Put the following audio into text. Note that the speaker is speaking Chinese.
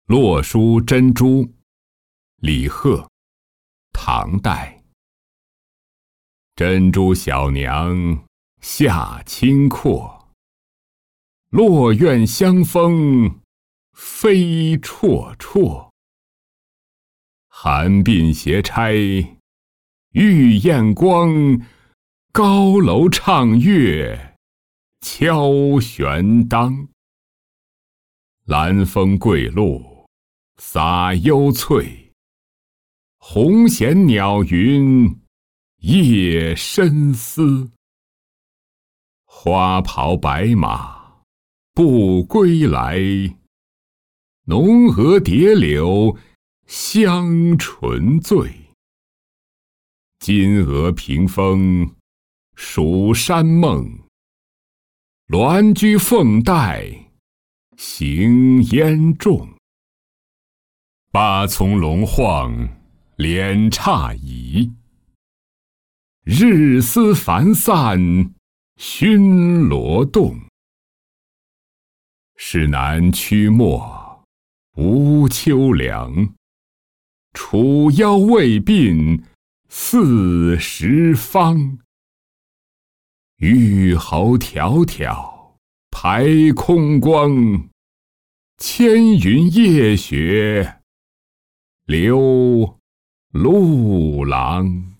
洛书珍珠，李贺，唐代。珍珠小娘下清阔，落院香风飞绰绰。寒鬓斜钗玉燕光，高楼唱月敲悬当。兰风桂露洒幽翠，红弦鸟云夜深思。花袍白马不归来，浓娥叠柳香醇醉。金娥屏风蜀山梦，鸾居凤带行烟众。八从龙晃连诧异，日思繁散熏罗动。市南曲陌无秋凉，楚腰未鬓40方。玉喉迢迢排空光，千云夜雪流陆郎。